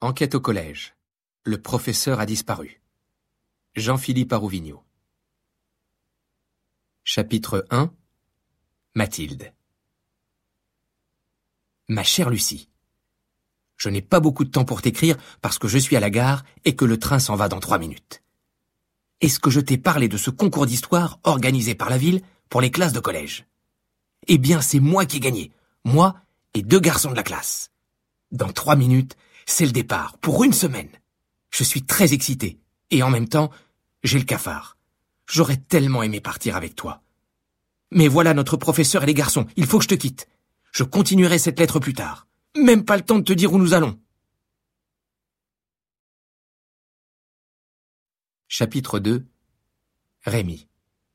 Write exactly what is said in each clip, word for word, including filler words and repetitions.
Enquête au collège. Le professeur a disparu. Jean-Philippe Arouvigno. Chapitre un. Mathilde. Ma chère Lucie, je n'ai pas beaucoup de temps pour t'écrire parce que je suis à la gare et que le train s'en va dans trois minutes. Est-ce que je t'ai parlé de ce concours d'histoire organisé par la ville pour les classes de collège? Eh bien, c'est moi qui ai gagné, moi et deux garçons de la classe. Dans trois minutes, c'est le départ, pour une semaine. Je suis très excité, et en même temps, j'ai le cafard. J'aurais tellement aimé partir avec toi. Mais voilà notre professeur et les garçons, il faut que je te quitte. Je continuerai cette lettre plus tard. Même pas le temps de te dire où nous allons. Chapitre deux. Rémi.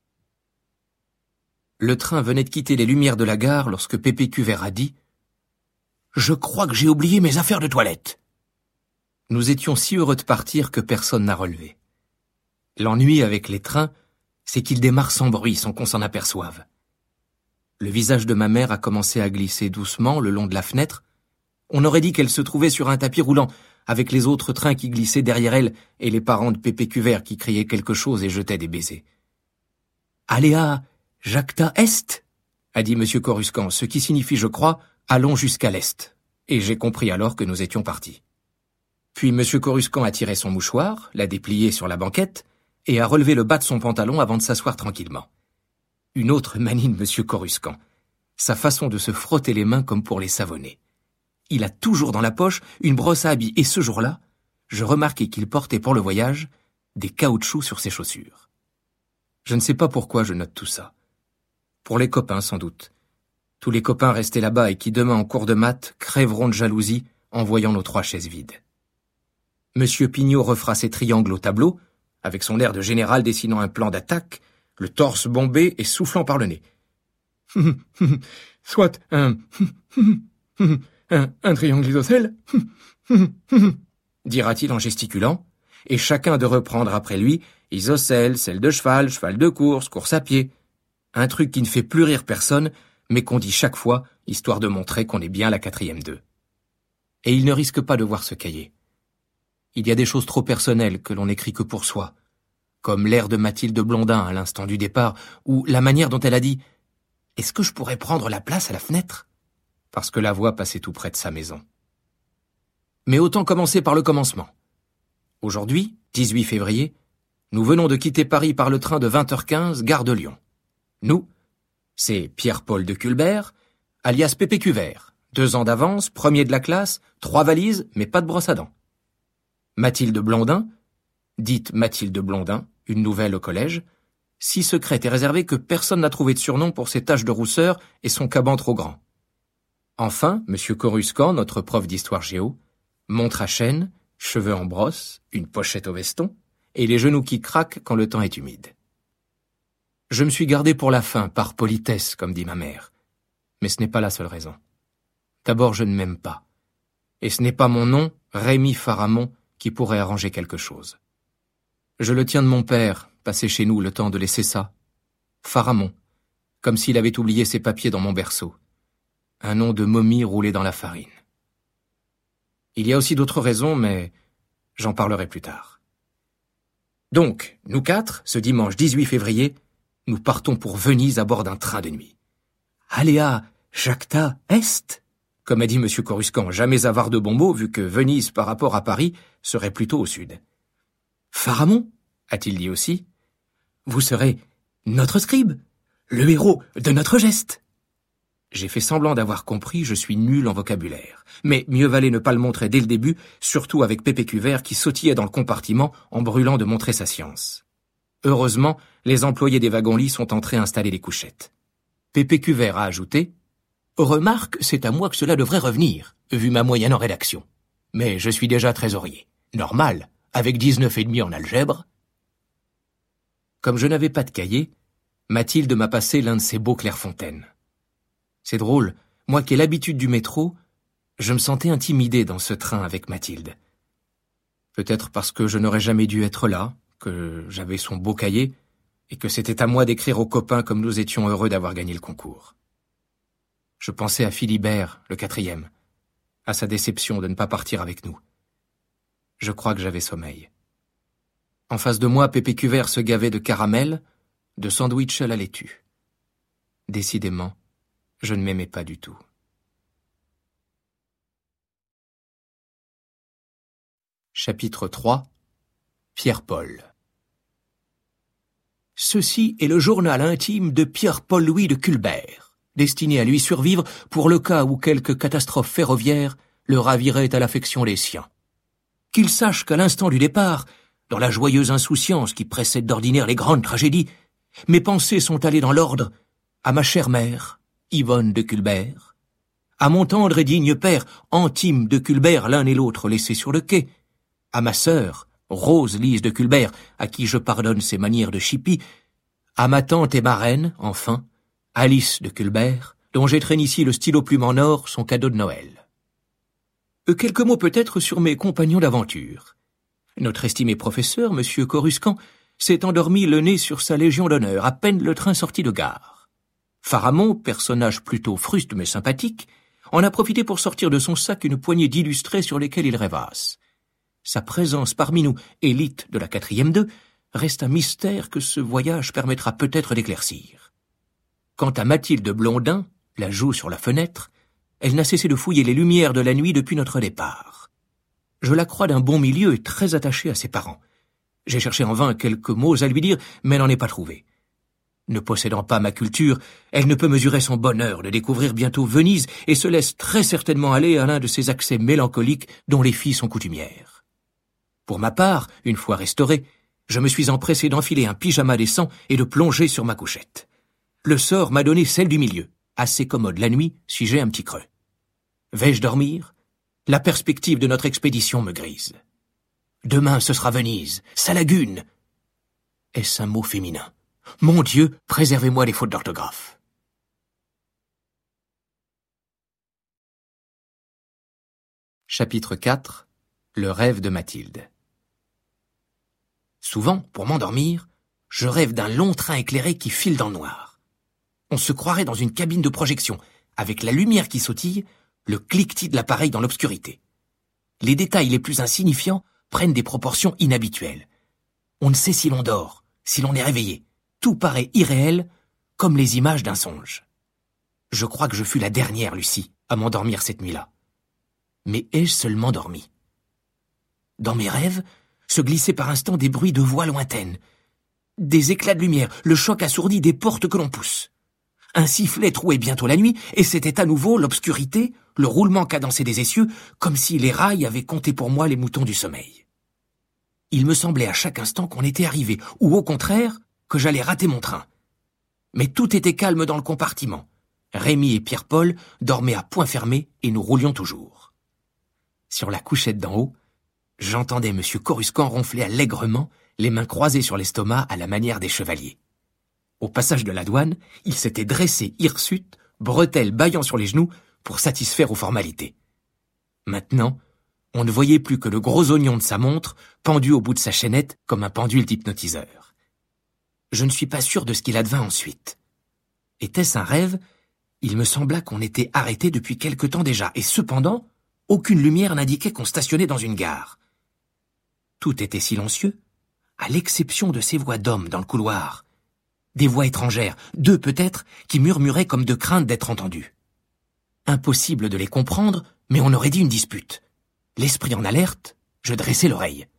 Le train venait de quitter les lumières de la gare lorsque Pépé Cuvert a dit « Je crois que j'ai oublié mes affaires de toilette. » Nous étions si heureux de partir que personne n'a relevé. L'ennui avec les trains, c'est qu'ils démarrent sans bruit, sans qu'on s'en aperçoive. Le visage de ma mère a commencé à glisser doucement le long de la fenêtre. On aurait dit qu'elle se trouvait sur un tapis roulant, avec les autres trains qui glissaient derrière elle et les parents de Pépé Cuvert qui criaient quelque chose et jetaient des baisers. « Aléa, jacta est » a dit M. Coruscant, ce qui signifie, je crois, « allons jusqu'à l'est », et j'ai compris alors que nous étions partis. Puis M. Coruscant a tiré son mouchoir, l'a déplié sur la banquette, et a relevé le bas de son pantalon avant de s'asseoir tranquillement. Une autre manie de M. Coruscant, sa façon de se frotter les mains comme pour les savonner. Il a toujours dans la poche une brosse à habits, et ce jour-là, je remarquai qu'il portait pour le voyage des caoutchoucs sur ses chaussures. Je ne sais pas pourquoi je note tout ça. Pour les copains, sans doute. Tous les copains restés là-bas et qui demain en cours de maths crèveront de jalousie en voyant nos trois chaises vides. Monsieur Pignot refera ses triangles au tableau, avec son air de général dessinant un plan d'attaque, le torse bombé et soufflant par le nez. Soit un... un, un triangle isocèle, dira-t-il en gesticulant, et chacun de reprendre après lui isocèle, selle de cheval, cheval de course, course à pied. Un truc qui ne fait plus rire personne, mais qu'on dit chaque fois, histoire de montrer qu'on est bien la quatrième deux. Et il ne risque pas de voir ce cahier. Il y a des choses trop personnelles que l'on n'écrit que pour soi, comme l'air de Mathilde Blondin à l'instant du départ, ou la manière dont elle a dit « Est-ce que je pourrais prendre la place à la fenêtre ?» parce que la voix passait tout près de sa maison. Mais autant commencer par le commencement. Aujourd'hui, dix-huit février, nous venons de quitter Paris par le train de vingt heures quinze, gare de Lyon. Nous, c'est Pierre-Paul de Culbert, alias Pépé Cuvert, deux ans d'avance, premier de la classe, trois valises, mais pas de brosse à dents. Mathilde Blondin, dite Mathilde Blondin, une nouvelle au collège, si secrète et réservée que personne n'a trouvé de surnom pour ses taches de rousseur et son caban trop grand. Enfin, M. Coruscant, notre prof d'histoire géo, montre à chaîne, cheveux en brosse, une pochette au veston, et les genoux qui craquent quand le temps est humide. Je me suis gardé pour la fin, par politesse, comme dit ma mère. Mais ce n'est pas la seule raison. D'abord, je ne m'aime pas. Et ce n'est pas mon nom, Rémi Pharamond, qui pourrait arranger quelque chose. Je le tiens de mon père, passé chez nous le temps de laisser ça. Pharamond, comme s'il avait oublié ses papiers dans mon berceau. Un nom de momie roulé dans la farine. Il y a aussi d'autres raisons, mais j'en parlerai plus tard. Donc, nous quatre, ce dimanche dix-huit février, nous partons pour Venise à bord d'un train de nuit. Aléa jacta est, comme a dit M. Coruscant, jamais avare de bons mots, vu que Venise, par rapport à Paris, serait plutôt au sud. Pharamond, a-t-il dit aussi, vous serez notre scribe, le héros de notre geste. J'ai fait semblant d'avoir compris, je suis nul en vocabulaire. Mais mieux valait ne pas le montrer dès le début, surtout avec Pépé Cuvert qui sautillait dans le compartiment en brûlant de montrer sa science. Heureusement, les employés des wagons-lits sont entrés installer les couchettes. Pépé Cuvert a ajouté « Remarque, c'est à moi que cela devrait revenir, vu ma moyenne en rédaction. Mais je suis déjà trésorier. Normal, avec dix-neuf et demi en algèbre. » Comme je n'avais pas de cahier, Mathilde m'a passé l'un de ses beaux Clairefontaine. C'est drôle, moi qui ai l'habitude du métro, je me sentais intimidé dans ce train avec Mathilde. Peut-être parce que je n'aurais jamais dû être là, que j'avais son beau cahier, et que c'était à moi d'écrire aux copains comme nous étions heureux d'avoir gagné le concours. Je pensais à Philibert, le quatrième, à sa déception de ne pas partir avec nous. Je crois que j'avais sommeil. En face de moi, Pépé Cuvert se gavait de caramel, de sandwich à la laitue. Décidément, je ne m'aimais pas du tout. Chapitre trois. Pierre-Paul. Ceci est le journal intime de Pierre-Paul Louis de Culbert, destiné à lui survivre pour le cas où quelque catastrophe ferroviaire le ravirait à l'affection des siens. Qu'il sache qu'à l'instant du départ, dans la joyeuse insouciance qui précède d'ordinaire les grandes tragédies, mes pensées sont allées dans l'ordre à ma chère mère, Yvonne de Culbert, à mon tendre et digne père, Antime de Culbert, l'un et l'autre laissés sur le quai, à ma sœur, Rose-Lise de Culbert, à qui je pardonne ses manières de chipie, à ma tante et marraine, enfin, Alice de Culbert, dont j'étreigne ici le stylo plume en or, son cadeau de Noël. Euh, quelques mots peut-être sur mes compagnons d'aventure. Notre estimé professeur, monsieur Coruscant, s'est endormi le nez sur sa légion d'honneur, à peine le train sorti de gare. Pharamond, personnage plutôt fruste mais sympathique, en a profité pour sortir de son sac une poignée d'illustrés sur lesquels il rêvasse. Sa présence parmi nous, élite de la quatrième deux, reste un mystère que ce voyage permettra peut-être d'éclaircir. Quant à Mathilde Blondin, la joue sur la fenêtre, elle n'a cessé de fouiller les lumières de la nuit depuis notre départ. Je la crois d'un bon milieu et très attachée à ses parents. J'ai cherché en vain quelques mots à lui dire, mais n'en ai pas trouvé. Ne possédant pas ma culture, elle ne peut mesurer son bonheur de découvrir bientôt Venise et se laisse très certainement aller à l'un de ces accès mélancoliques dont les filles sont coutumières. Pour ma part, une fois restauré, je me suis empressé d'enfiler un pyjama décent et de plonger sur ma couchette. Le sort m'a donné celle du milieu, assez commode la nuit si j'ai un petit creux. Vais-je dormir ? La perspective de notre expédition me grise. Demain ce sera Venise, sa lagune. Est-ce un mot féminin ? Mon Dieu, préservez-moi les fautes d'orthographe. Chapitre quatre. Le rêve de Mathilde. Souvent, pour m'endormir, je rêve d'un long train éclairé qui file dans le noir. On se croirait dans une cabine de projection, avec la lumière qui sautille, le cliquetis de l'appareil dans l'obscurité. Les détails les plus insignifiants prennent des proportions inhabituelles. On ne sait si l'on dort, si l'on est réveillé. Tout paraît irréel, comme les images d'un songe. Je crois que je fus la dernière, Lucie, à m'endormir cette nuit-là. Mais ai-je seulement dormi ? Dans mes rêves, se glissaient par instants des bruits de voix lointaines, des éclats de lumière, le choc assourdi des portes que l'on pousse. Un sifflet trouait bientôt la nuit, et c'était à nouveau l'obscurité, le roulement cadencé des essieux, comme si les rails avaient compté pour moi les moutons du sommeil. Il me semblait à chaque instant qu'on était arrivé, ou au contraire, que j'allais rater mon train. Mais tout était calme dans le compartiment. Rémi et Pierre-Paul dormaient à poing fermé, et nous roulions toujours. Sur la couchette d'en haut, j'entendais M. Coruscant ronfler allègrement, les mains croisées sur l'estomac à la manière des chevaliers. Au passage de la douane, il s'était dressé hirsute, bretelles bâillant sur les genoux, pour satisfaire aux formalités. Maintenant, on ne voyait plus que le gros oignon de sa montre, pendu au bout de sa chaînette comme un pendule d'hypnotiseur. Je ne suis pas sûr de ce qu'il advint ensuite. Était-ce un rêve ? Il me sembla qu'on était arrêté depuis quelque temps déjà, et cependant, aucune lumière n'indiquait qu'on stationnait dans une gare. Tout était silencieux, à l'exception de ces voix d'hommes dans le couloir. Des voix étrangères, deux peut-être, qui murmuraient comme de crainte d'être entendues. Impossible de les comprendre, mais on aurait dit une dispute. L'esprit en alerte, je dressai l'oreille.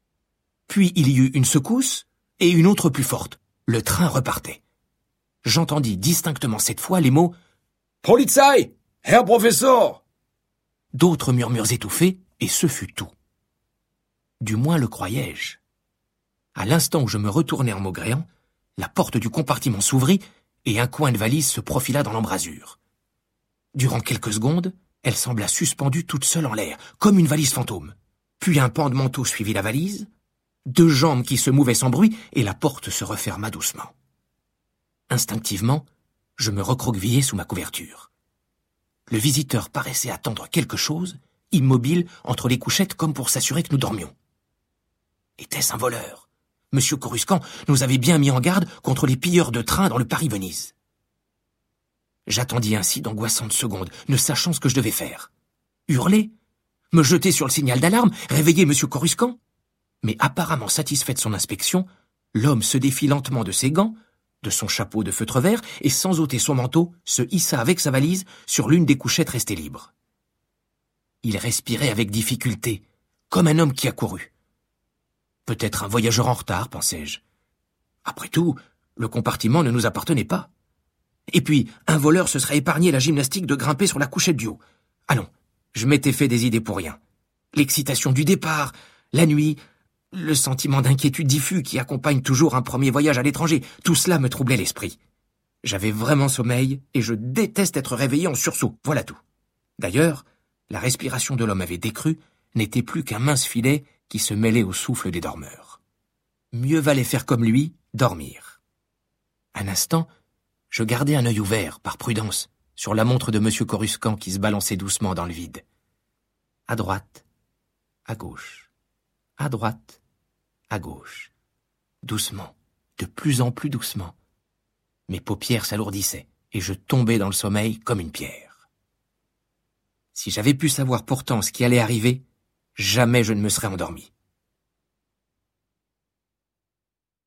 Puis il y eut une secousse, et une autre plus forte. Le train repartait. J'entendis distinctement cette fois les mots « Polizei, Herr Professor !» D'autres murmures étouffés, et ce fut tout. Du moins le croyais-je. À l'instant où je me retournai en maugréant, la porte du compartiment s'ouvrit et un coin de valise se profila dans l'embrasure. Durant quelques secondes, elle sembla suspendue toute seule en l'air, comme une valise fantôme. Puis un pan de manteau suivit la valise, deux jambes qui se mouvaient sans bruit, et la porte se referma doucement. Instinctivement, je me recroquevillai sous ma couverture. Le visiteur paraissait attendre quelque chose, immobile entre les couchettes comme pour s'assurer que nous dormions. Était-ce un voleur ? Monsieur Coruscant nous avait bien mis en garde contre les pilleurs de train dans le Paris-Venise. J'attendis ainsi d'angoissantes secondes, ne sachant ce que je devais faire. Hurler ? Me jeter sur le signal d'alarme, réveiller Monsieur Coruscant? Mais apparemment satisfait de son inspection, l'homme se défit lentement de ses gants, de son chapeau de feutre vert, et sans ôter son manteau, se hissa avec sa valise sur l'une des couchettes restées libres. Il respirait avec difficulté, comme un homme qui a couru. Peut-être un voyageur en retard, pensai-je. Après tout, le compartiment ne nous appartenait pas. Et puis, un voleur se serait épargné la gymnastique de grimper sur la couchette du haut. Allons, je m'étais fait des idées pour rien. L'excitation du départ, la nuit, le sentiment d'inquiétude diffus qui accompagne toujours un premier voyage à l'étranger, tout cela me troublait l'esprit. J'avais vraiment sommeil et je déteste être réveillé en sursaut, voilà tout. D'ailleurs, la respiration de l'homme avait décru, n'était plus qu'un mince filet qui se mêlait au souffle des dormeurs. Mieux valait faire comme lui, dormir. Un instant, je gardai un œil ouvert, par prudence, sur la montre de Monsieur Coruscant qui se balançait doucement dans le vide. À droite, à gauche, à droite, à gauche. Doucement, de plus en plus doucement. Mes paupières s'alourdissaient et je tombais dans le sommeil comme une pierre. Si j'avais pu savoir pourtant ce qui allait arriver, jamais je ne me serais endormi.